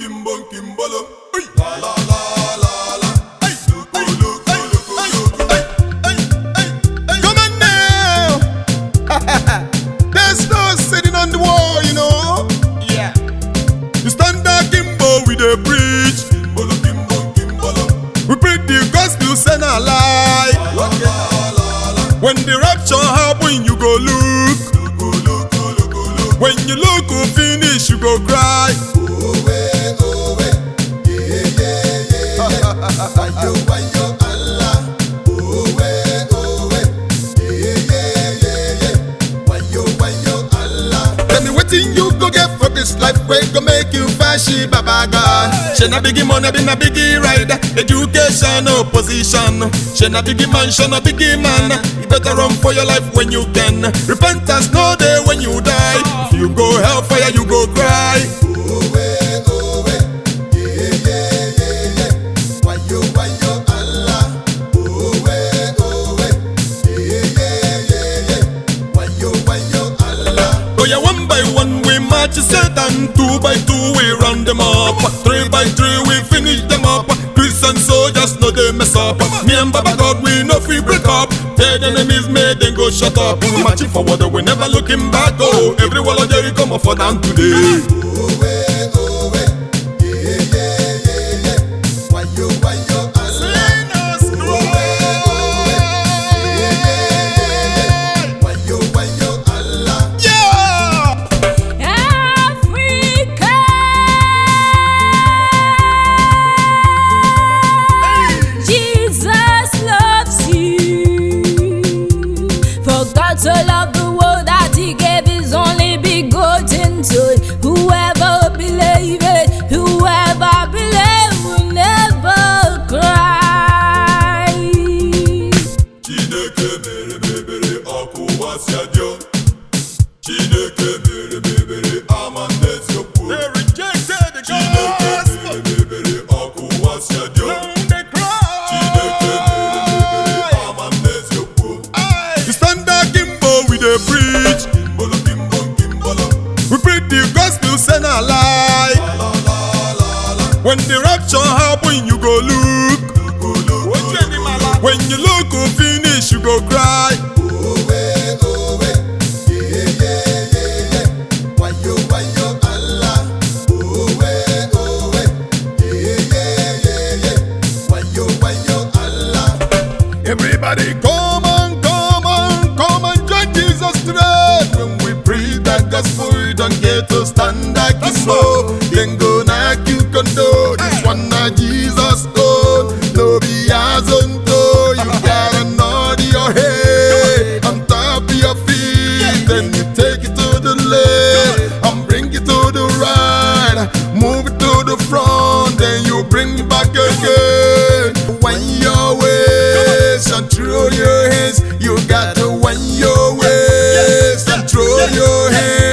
Kimbo, Kimbolo. La la la la la. Loco, loco, loco, loco. Come on now. There's no sitting on the wall, you know. Yeah. You stand there, Kimbo, we dey preach. Kimbolo, Kimbo, Kimbolo. We preach the gospel, send a lie. La la la la. When the rapture happen, you go look. Loco, loco, loco, loco. When you look finish, you go cry. Oh, yeah, yeah, yeah, yeah. Wayo, wayo, Allah. Oh, yeah, yeah, yeah, yeah. Wayo, wayo, Allah. Tell me wetin you go get for this life, wey go make you fashion, Baba God. She na biggie money, be na biggie ride. Education, no position. She na biggie mansion, a biggie man. You better run for your life when you can. Repentance no day when you die. If you go hellfire, you go cry. Oh, yeah, yeah, yeah, yeah. Wayo, wayo, Allah. Oh, yeah, yeah, yeah, yeah. Wayo, wayo, Allah. Oh yeah, one by one we march Satan, 2 by 2 we round them up, 3 by 3 we finish them up. Christian soldiers know they mess up. Me and Baba God we no free break up. Dead enemies made them go shut up. We marching forward, we never looking back. Oh, every wall of Jericho come for down today. Oh, yeah, yeah, yeah, yeah. Wayo, wayo, Allah. Wayo, wayo, Allah. Africa, Jesus loves you. For God so loved the world that He gave His only begotten Son. Whoever believes it, whoever believes will never cry. Chineke mere mebere ọkụ wasịa dio. Chineke mere mebere amandezi okwu. They rejected the Chineke mere mebere ọkụ wasịa dio. Chineke mere mebere amandezi okwu. You stand there, Kimbo, we dey preach. Kimbolo, Kimbo, Kimbolo. We preach the gospel, send a lie. La la la la la. When the rapture happen, you go look. Loco, loco, loco. When you look finish, you go cry. Oh, yeah, yeah, yeah, yeah. Wayo, wayo, Allah. Oh, yeah, yeah, yeah, yeah. Wayo, wayo, Allah. Everybody come on, come on, come and join Jesus today. When we preach that gospel, you don't get to stand like Kimbo. Then go knock you condo. This one na Jesus own, no be as unto. You gotta nod your head on top of your feet. Then you take it to the left and bring it to the right. Move it to the front, then you bring it back again. When your waist and throw your hands, you got to wind your waist and throw your hands.